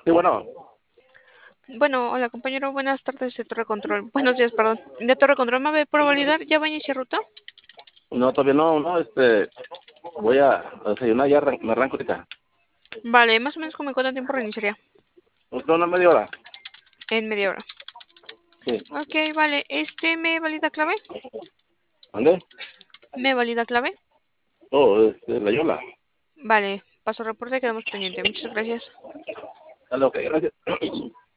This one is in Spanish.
Sí, bueno, Bueno, hola compañero, buenas tardes de Torre Control. Buenos días, perdón. De Torre Control, ¿me ve por validar? ¿Ya va a iniciar ruta? no, todavía no, no, voy a desayunar, ya me arranco ahorita. Vale, más o menos como en cuánto tiempo reiniciaría. ¿Usted una media hora? En media hora. Sí. Ok, vale. ¿Me valida clave? ¿Dónde? ¿Me valida clave? Oh, la Yola. Vale, paso reporte, quedamos pendiente. Muchas gracias. Dale, ok, gracias.